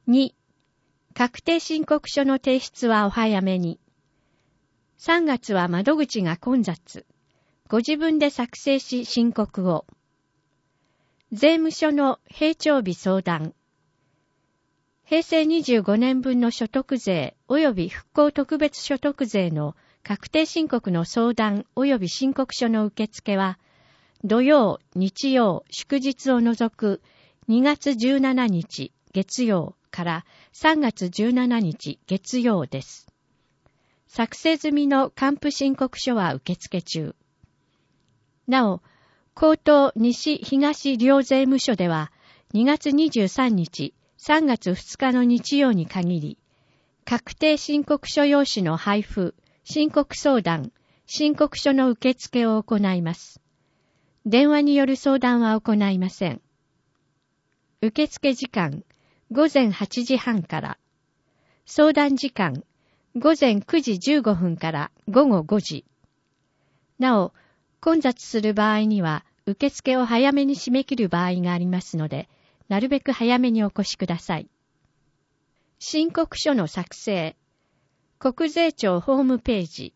2、確定申告書の提出はお早めに。3月は窓口が混雑。ご自分で作成し申告を。税務署の閉帳日相談。平成25年分の所得税及び復興特別所得税の確定申告の相談及び申告書の受付は、土曜、日曜、祝日を除く2月17日月曜から3月17日月曜です。作成済みの還付申告書は受付中。なお、江東西東両税務署では2月23日、3月2日の日曜に限り、確定申告書用紙の配布、申告相談、申告書の受付を行います。電話による相談は行いません。受付時間、午前8時半から。相談時間、午前9時15分から午後5時。なお、混雑する場合には、受付を早めに締め切る場合がありますので、なるべく早めにお越しください。申告書の作成。国税庁ホームページ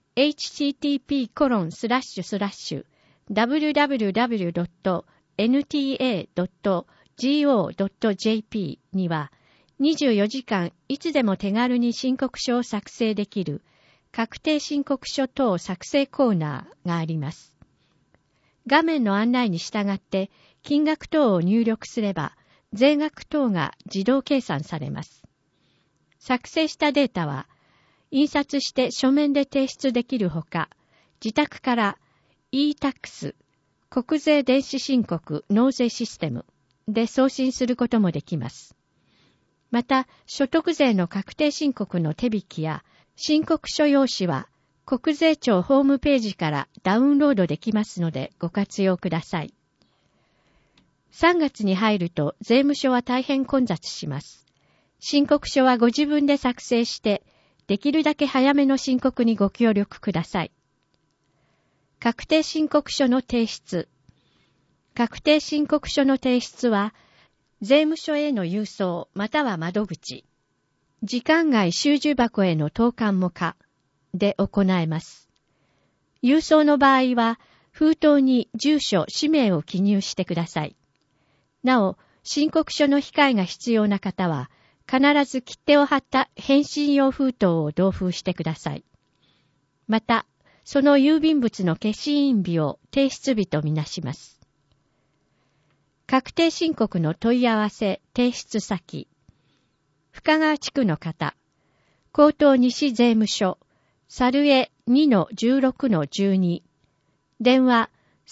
http://www.nta.go.jp には24時間いつでも手軽に申告書を作成できる確定申告書等作成コーナーがあります。画面の案内に従って金額等を入力すれば税額等が自動計算されます。作成したデータは印刷して書面で提出できるほか、自宅から e-tax 国税電子申告納税システムで送信することもできます。また、所得税の確定申告の手引きや申告書用紙は国税庁ホームページからダウンロードできますのでご活用ください。3月に入ると税務署は大変混雑します。申告書はご自分で作成して、できるだけ早めの申告にご協力ください。確定申告書の提出。確定申告書の提出は、税務署への郵送または窓口、時間外収受箱への投函も可で行えます。郵送の場合は、封筒に住所、氏名を記入してください。なお、申告書の控えが必要な方は、必ず切手を貼った返信用封筒を同封してください。また、その郵便物の消印日を提出日とみなします。確定申告の問い合わせ、提出先。深川地区の方、江東西税務署、猿江 2-16-12、電話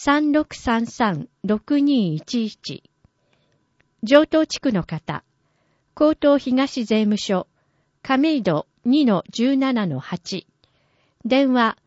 3633-6211。城東地区の方、江東東税務署、亀戸 2-17-8、電話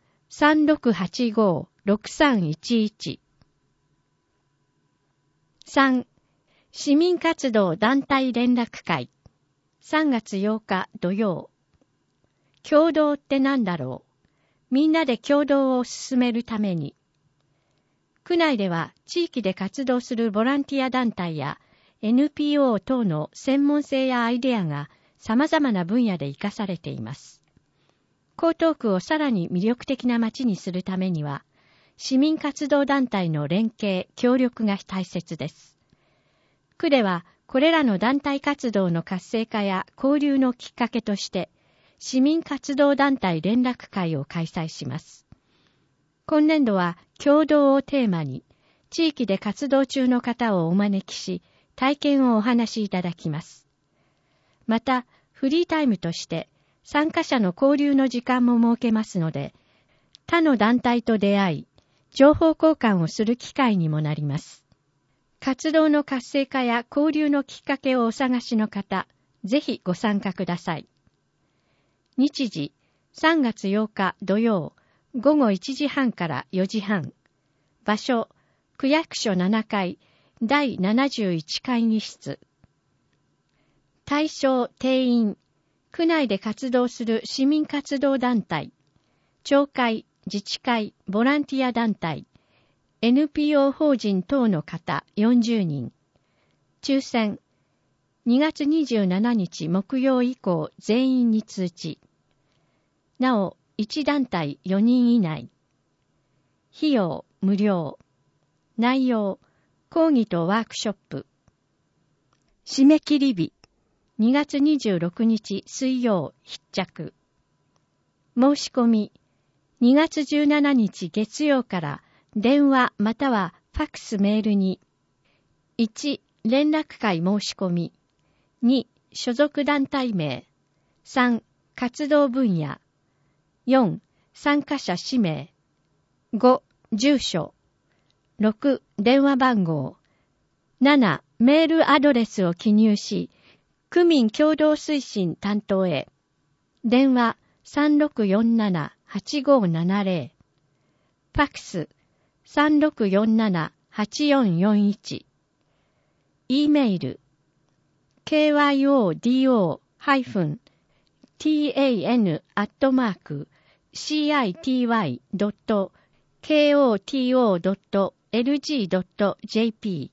3685-6311。3. 市民活動団体連絡会。3月8日土曜。共同って何だろう。みんなで共同を進めるために。区内では地域で活動するボランティア団体やNPO 等の専門性やアイデアが様々な分野で活かされています。江東区をさらに魅力的な街にするためには、市民活動団体の連携、協力が大切です。区では、これらの団体活動の活性化や交流のきっかけとして、市民活動団体連絡会を開催します。今年度は、共同をテーマに、地域で活動中の方をお招きし、体験をお話しいただきます。また、フリータイムとして、参加者の交流の時間も設けますので、他の団体と出会い、情報交換をする機会にもなります。活動の活性化や交流のきっかけをお探しの方、ぜひご参加ください。日時、3月8日土曜、午後1時半から4時半。場所、区役所7階、第71会議室。対象定員、区内で活動する市民活動団体、町会、自治会、ボランティア団体、NPO 法人等の方40人。抽選、 2月27日木曜以降全員に通知。なお、1団体4人以内。費用無料。内容、講義とワークショップ。締め切り日、2月26日水曜必着。申し込み、2月17日月曜から電話またはファックスメールに、1、連絡会申し込み、2、所属団体名、3、活動分野、4、参加者氏名、5、住所、6、電話番号、7、メールアドレスを記入し、区民共同推進担当へ。電話 3647-8570。ファックス 3647-8441。E メール kyodan@city.koto.lg.jp。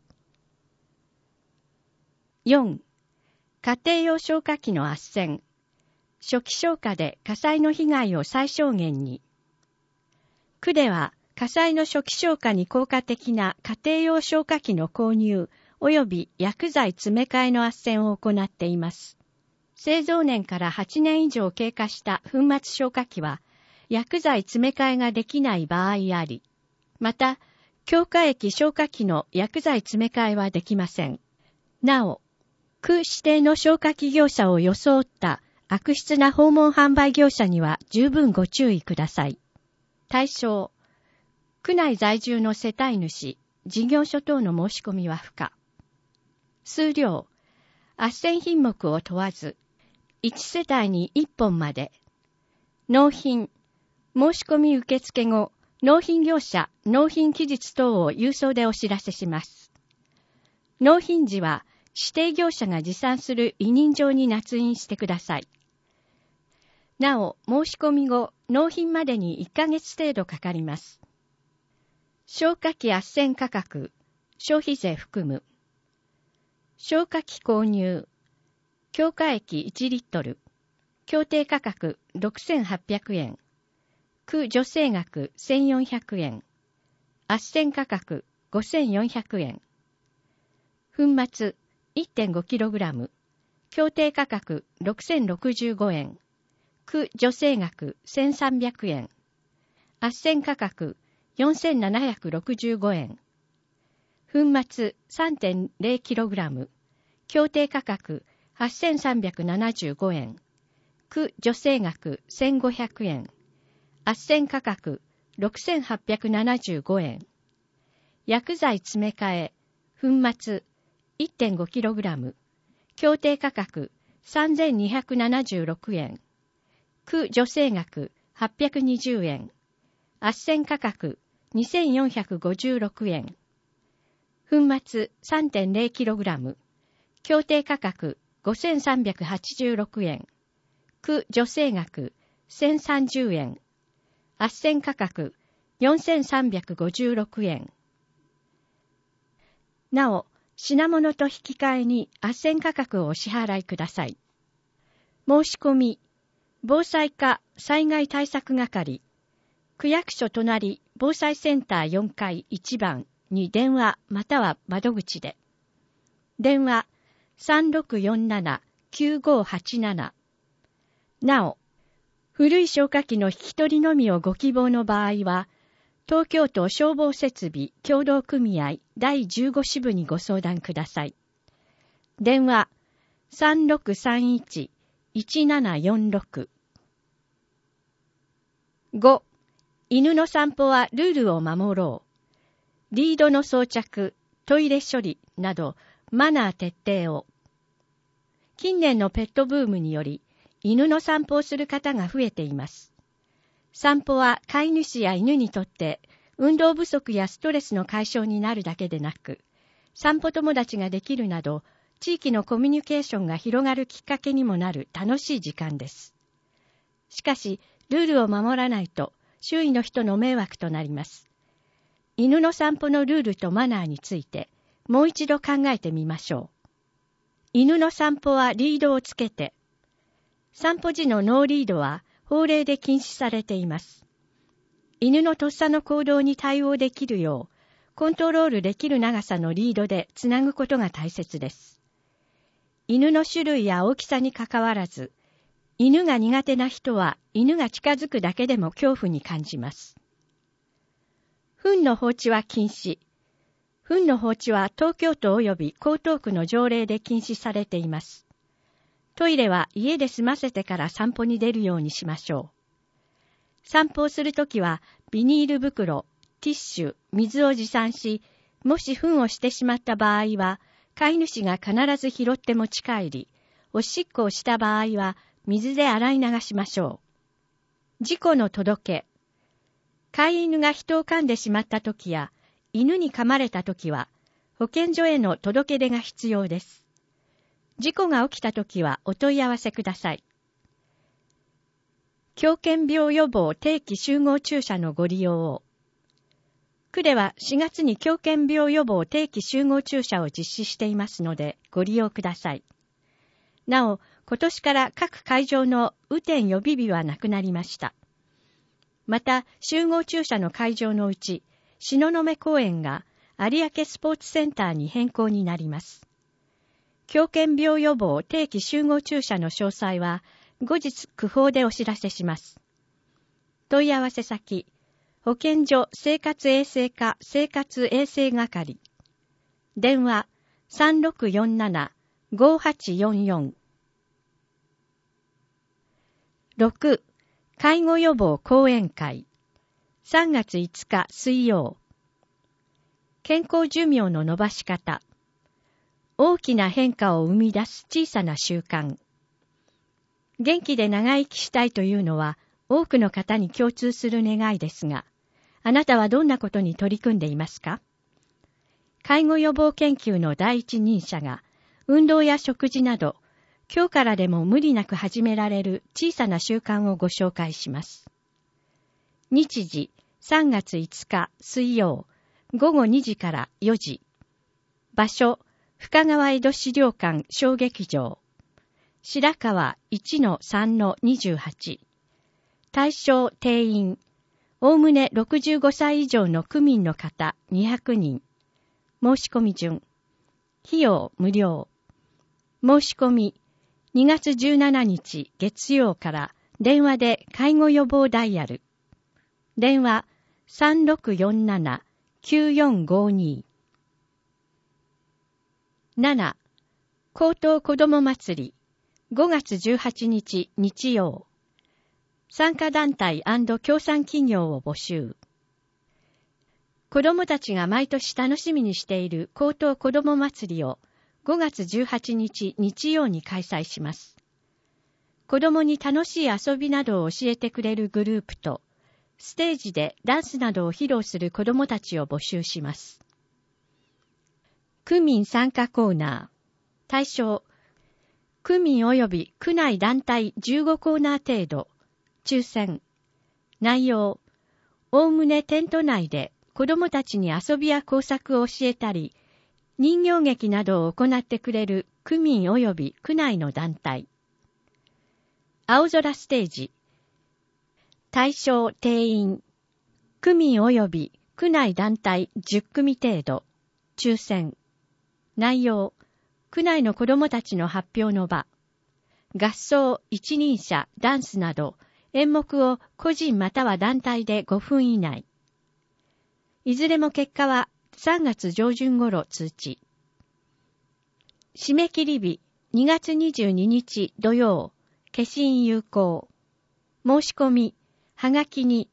4. 家庭用消火器の斡旋。初期消火で火災の被害を最小限に。区では火災の初期消火に効果的な家庭用消火器の購入及び薬剤詰め替えの斡旋を行っています。製造年から8年以上経過した粉末消火器は薬剤詰め替えができない場合あり、また強化液消火器の薬剤詰め替えはできません。なお、区指定の消火器業者を装った悪質な訪問販売業者には十分ご注意ください。対象、区内在住の世帯主、事業所等の申し込みは不可。数量、斡旋品目を問わず、1世帯に1本まで。納品、申し込み受付後、納品業者、納品期日等を郵送でお知らせします。納品時は、指定業者が持参する委任状に捺印してください。なお、申し込み後、納品までに1ヶ月程度かかります。消火器斡旋価格、消費税含む。消火器購入、強化液1リットル、協定価格6800円、区助成額1400円、斡旋価格5400円、粉末 1.5kg、協定価格6065円、区助成額1300円、斡旋価格4765円、粉末 3.0kg、協定価格8375円、区助成額1500円、斡旋価格6875円、薬剤詰め替え、粉末 1.5kg、協定価格3276円、区助成額820円、斡旋価格2456円、粉末 3.0kg、協定価格5386円、区助成額1030円、斡旋価格4356円。なお、品物と引き換えに斡旋価格をお支払いください。申し込み、防災課災害対策係、区役所隣防災センター4階1番に電話または窓口で。電話 3647-9587。なお、古い消火器の引き取りのみをご希望の場合は、東京都消防設備協同組合第15支部にご相談ください。電話 3631-1746。5. 犬の散歩はルールを守ろう。リードの装着、トイレ処理などマナー徹底を。近年のペットブームにより、犬の散歩をする方が増えています。散歩は飼い主や犬にとって運動不足やストレスの解消になるだけでなく、散歩友達ができるなど、地域のコミュニケーションが広がるきっかけにもなる楽しい時間です。しかし、ルールを守らないと周囲の人の迷惑となります。犬の散歩のルールとマナーについてもう一度考えてみましょう。 犬の散歩はリードをつけて、散歩時のノーリードは法令で禁止されています。犬のとっさの行動に対応できるよう、コントロールできる長さのリードでつなぐことが大切です。犬の種類や大きさにかかわらず、犬が苦手な人は犬が近づくだけでも恐怖に感じます。糞の放置は禁止。糞の放置は東京都及び江東区の条例で禁止されています。トイレは家で済ませてから散歩に出るようにしましょう。散歩をするときはビニール袋、ティッシュ、水を持参し、もし糞をしてしまった場合は、飼い主が必ず拾って持ち帰り、おしっこをした場合は水で洗い流しましょう。事故の届け。飼い犬が人を噛んでしまったときや、犬に噛まれたときは、保健所への届け出が必要です。事故が起きたときはお問い合わせください。狂犬病予防定期集合注射のご利用を。区では4月に狂犬病予防定期集合注射を実施していますのでご利用ください。なお、今年から各会場の雨天予備日はなくなりました。また、集合注射の会場のうち、東雲公園が有明スポーツセンターに変更になります。狂犬病予防定期集合注射の詳細は、後日区報でお知らせします。問い合わせ先、保健所生活衛生課生活衛生係。電話 3647-5844。6. 介護予防講演会。3月5日水曜。健康寿命の伸ばし方。大きな変化を生み出す小さな習慣。元気で長生きしたいというのは多くの方に共通する願いですが、あなたはどんなことに取り組んでいますか？介護予防研究の第一人者が、運動や食事など、今日からでも無理なく始められる小さな習慣をご紹介します。日時、3月5日水曜、午後2時から4時。場所、深川江戸資料館小劇場。白川 1-3-28。対象定員。おおむね65歳以上の区民の方200人。申し込み順。費用無料。申し込み。2月17日月曜から電話で介護予防ダイヤル。電話 3647-9452。7. 江東子ども祭り5月18日日曜。参加団体&協賛企業を募集。子どもたちが毎年楽しみにしている江東子ども祭りを5月18日日曜に開催します。子どもに楽しい遊びなどを教えてくれるグループと、ステージでダンスなどを披露する子どもたちを募集します。区民参加コーナー。対象、区民及び区内団体15コーナー程度。抽選。内容。おおむねテント内で子どもたちに遊びや工作を教えたり、人形劇などを行ってくれる区民及び区内の団体。青空ステージ。対象定員。区民及び区内団体10組程度。抽選。内容。区内の子どもたちの発表の場。合奏、一人者、ダンスなど、演目を個人または団体で5分以内。いずれも結果は3月上旬頃通知。締め切り日2月22日土曜、消印有効。申し込み、はがきに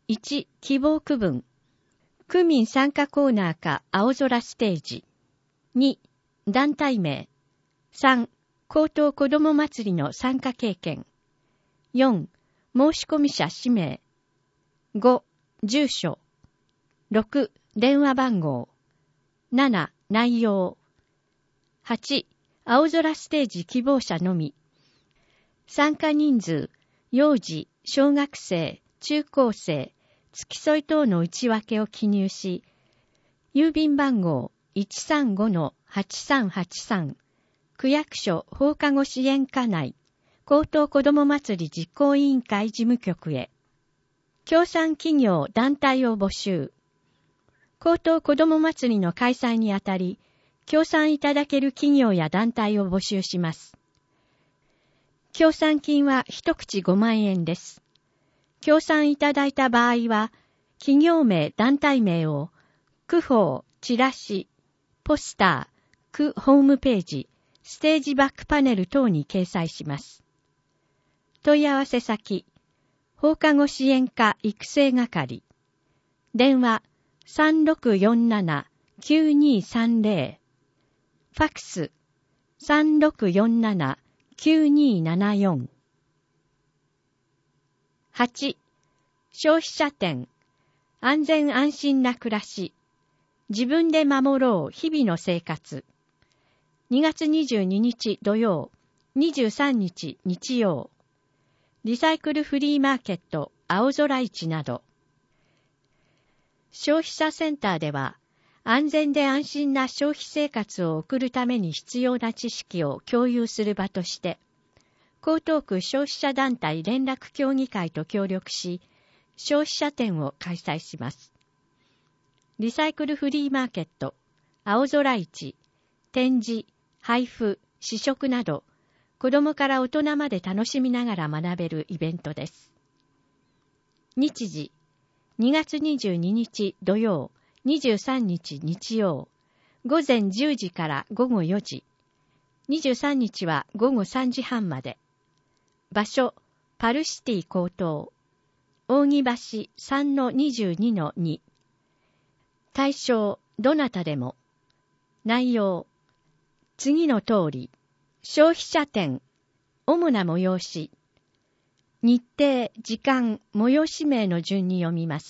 1希望区分。区民参加コーナーか青空ステージ。2団体名。3江東子ども祭りの参加経験。4申込者氏名。5住所。6電話番号。7内容。8青空ステージ希望者のみ。参加人数、幼児、小学生、中高生、付き添い等の内訳を記入し、郵便番号 135-8383 区役所放課後支援課内高等子ども祭り実行委員会事務局へ。協賛企業団体を募集。高等子ども祭りの開催にあたり、協賛いただける企業や団体を募集します。協賛金は一口5万円です。協賛いただいた場合は、企業名、団体名を、区報、チラシ、ポスター、区ホームページ、ステージバックパネル等に掲載します。問い合わせ先、放課後支援課育成係。電話、3647-9230。ファクス、3647-9274。8. 消費者展。安全安心な暮らし。自分で守ろう日々の生活。2月22日土曜、23日日曜。リサイクルフリーマーケット青空市など。消費者センターでは、安全で安心な消費生活を送るために必要な知識を共有する場として、江東区消費者団体連絡協議会と協力し、消費者展を開催します。リサイクルフリーマーケット、青空市、展示、配布、試食など、子どもから大人まで楽しみながら学べるイベントです。日時、2月22日土曜、23日日曜、午前10時から午後4時、23日は午後3時半まで。場所、パルシティ高等、扇橋 3-22-2。対象、どなたでも。内容、次の通り。消費者展、主な催し。日程、時間、催し名の順に読みます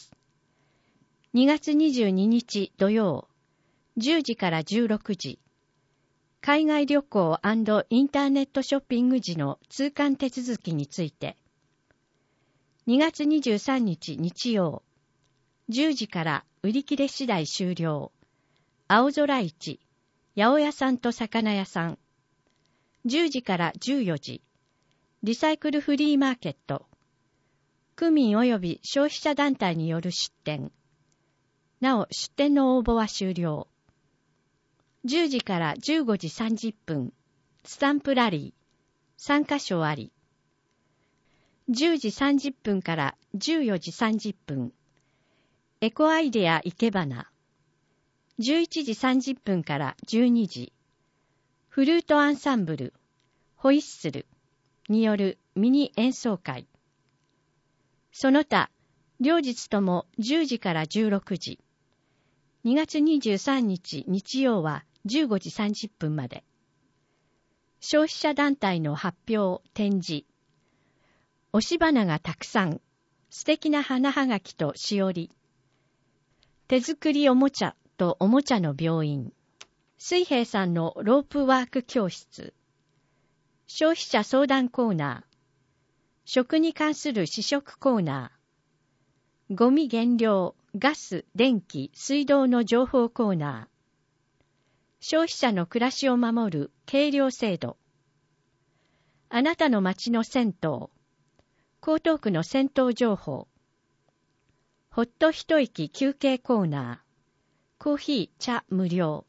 。2月22日土曜、10時から16時。海外旅行&インターネットショッピング時の通関手続きについて。2月23日日曜、10時から売り切れ次第終了。青空市、八百屋さんと魚屋さん。10時から14時。リサイクルフリーマーケット。区民及び消費者団体による出展。なお、出展の応募は終了。10時から15時30分。スタンプラリー。参加賞あり。10時30分から14時30分。エコアイデア生け花。11時30分から12時。フルートアンサンブル、ホイッスルによるミニ演奏会。その他、両日とも10時から16時。2月23日日曜は15時30分まで。消費者団体の発表、展示。押し花がたくさん。素敵な花はがきとしおり。手作りおもちゃとおもちゃの病院。水平さんのロープワーク教室。消費者相談コーナー。食に関する試食コーナー。ゴミ減量、ガス、電気、水道の情報コーナー。消費者の暮らしを守る計量制度。あなたの街の銭湯。江東区の銭湯情報。ほっと一息休憩コーナー。コーヒー、茶無料。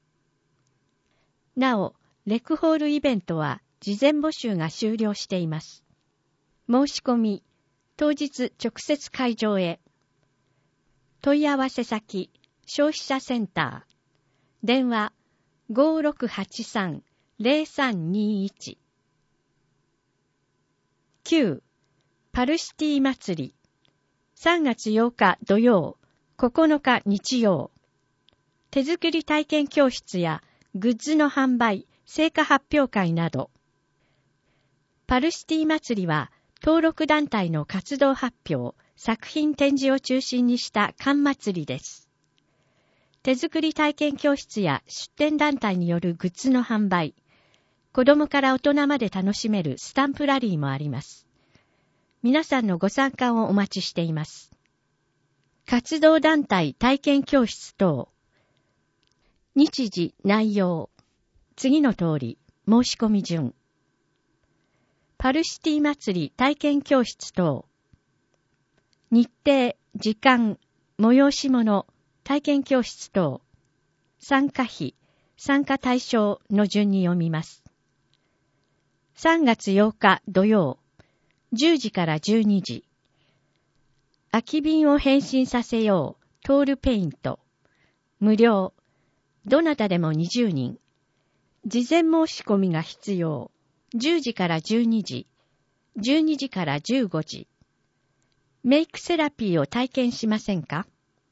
なお、レクホールイベントは事前募集が終了しています。申し込み、当日直接会場へ。問い合わせ先、消費者センター。電話、5683-0321。9. パルシティ祭り。3月8日土曜、9日日曜。手作り体験教室やグッズの販売、成果発表会など。パルシティ祭りは登録団体の活動発表、作品展示を中心にした間祭りです。手作り体験教室や出展団体によるグッズの販売、子供から大人まで楽しめるスタンプラリーもあります。皆さんのご参加をお待ちしています。活動団体体験教室等。日時、内容。次の通り。 申し込み順。パルシティ祭り体験教室等。日程、時間、催し物、体験教室等。参加費、参加対象の順に読みます。3月8日土曜、10時から12時。空き瓶を変身させよう、トールペイント。無料。どなたでも20人。事前申し込みが必要。10時から12時。12時から15時。メイクセラピーを体験しませんか？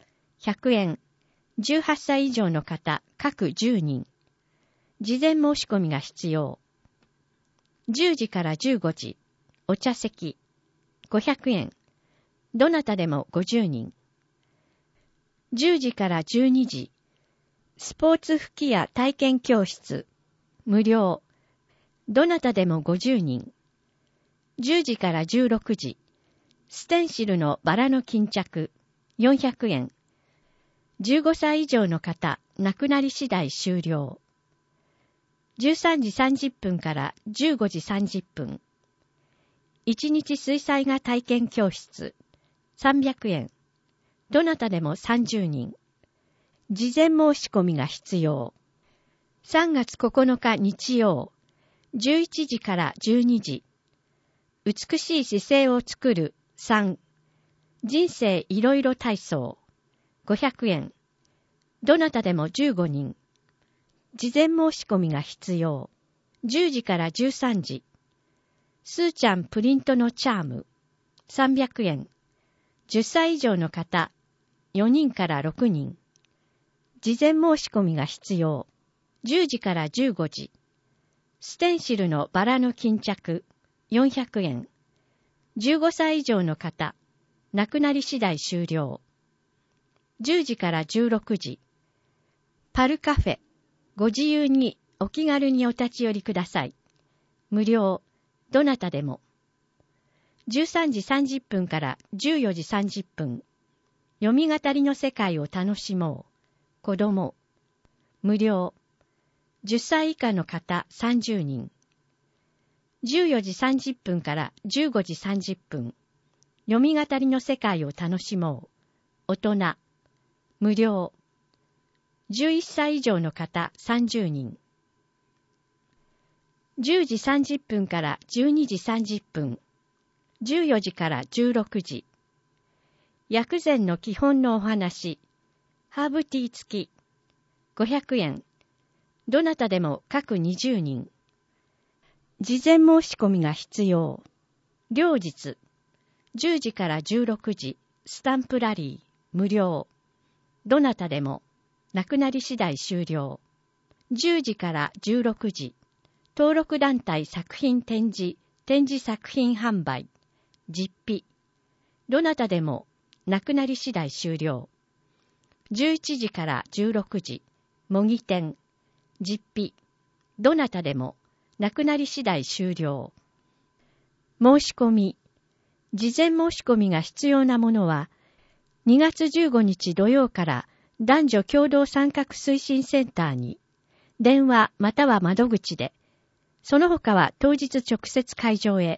100 円。18歳以上の方、各10人。事前申し込みが必要。10時から15時。お茶席。500円。どなたでも50人。10時から12時。スポーツ吹き矢体験教室。無料。どなたでも50人。10時から16時。ステンシルのバラの巾着。400円。15歳以上の方、亡くなり次第終了。13時30分から15時30分。1日水彩画体験教室。300円。どなたでも30人。事前申し込みが必要。3月9日日曜、11時から12時。美しい姿勢を作る3。人生いろいろ体操。500円。どなたでも15人。事前申し込みが必要。10時から13時。スーちゃんプリントのチャーム。300円。10歳以上の方、4人から6人。事前申し込みが必要。10時から15時。ステンシルのバラの巾着。400円。15歳以上の方、亡くなり次第終了。10時から16時。パルカフェ。ご自由にお気軽にお立ち寄りください。無料。どなたでも。13時30分から14時30分。読み語りの世界を楽しもう。子供。無料。10歳以下の方30人。14時30分から15時30分。読み語りの世界を楽しもう。大人。無料。11歳以上の方30人。10時30分から12時30分。14時から16時。薬膳の基本のお話。ハーブティー付き。500円。どなたでも各20人。事前申し込みが必要。両日。10時から16時。スタンプラリー。無料。どなたでも。亡くなり次第終了。10時から16時。登録団体作品展示作品販売。実費。どなたでも。亡くなり次第終了。11時から16時。模擬店。実費。どなたでも。亡くなり次第終了。申し込み。事前申し込みが必要なものは、2月15日土曜から男女共同参画推進センターに、電話または窓口で、その他は当日直接会場へ。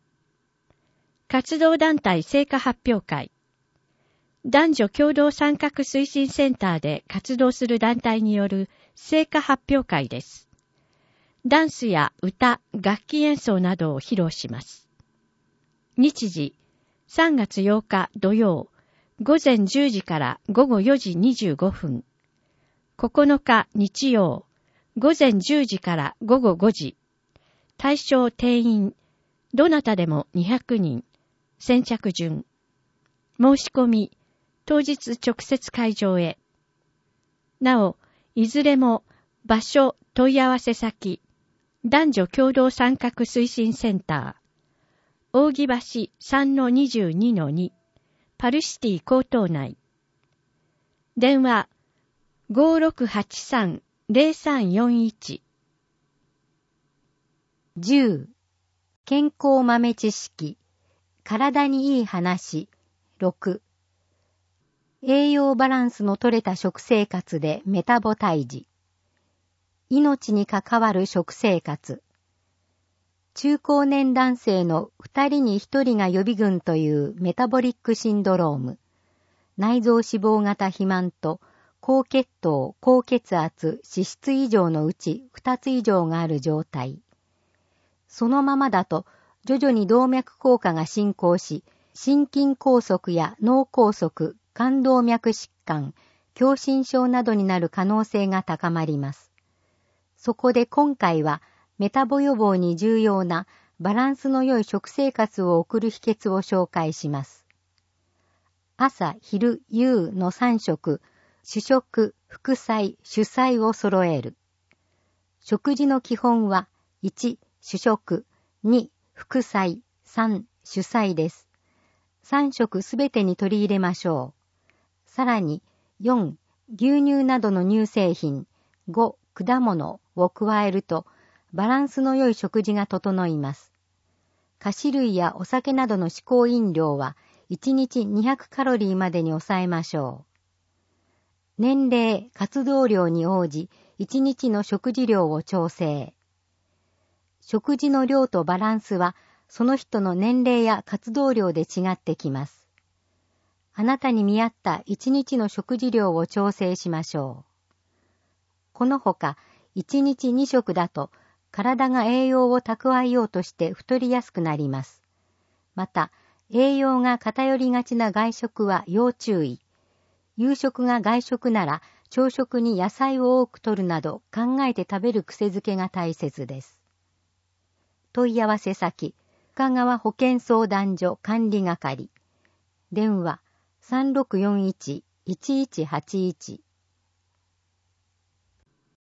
活動団体成果発表会。男女共同参画推進センターで活動する団体による成果発表会です。ダンスや歌、楽器演奏などを披露します。日時、3月8日土曜、午前10時から午後4時25分。9日日曜、午前10時から午後5時。対象定員、どなたでも200人。先着順。申し込み、当日直接会場へ。なお、いずれも場所、問い合わせ先、男女共同参画推進センター、扇橋 3-22-2、パルシティ江東内。電話、5683-0341。10. 健康豆知識。体にいい話。6. 栄養バランスの取れた食生活でメタボ退治。 命に関わる食生活。中高年男性の2人に1人が予備軍というメタボリックシンドローム。内臓脂肪型肥満と高血糖、高血圧、脂質異常のうち2つ以上がある状態。そのままだと徐々に動脈硬化が進行し、心筋梗塞や脳梗塞、冠動脈疾患、狭心症などになる可能性が高まります。そこで今回はメタボ予防に重要なバランスの良い食生活を送る秘訣を紹介します。朝、昼、夕の3食、主食、副菜、主菜を揃える。食事の基本は1、主食、2、副菜、3、主菜です。3食すべてに取り入れましょう。さらに4、牛乳などの乳製品、5、果物を加えるとバランスの良い食事が整います。菓子類やお酒などの嗜好飲料は1日200カロリーまでに抑えましょう。年齢、活動量に応じ1日の食事量を調整。食事の量とバランスはその人の年齢や活動量で違ってきます。あなたに見合った1日の食事量を調整しましょう。このほか1日2食だと体が栄養を蓄えようとして太りやすくなります。また、栄養が偏りがちな外食は要注意。夕食が外食なら朝食に野菜を多く摂るなど考えて食べる癖づけが大切です。問い合わせ先、深川保健相談所管理係。電話 3641-1181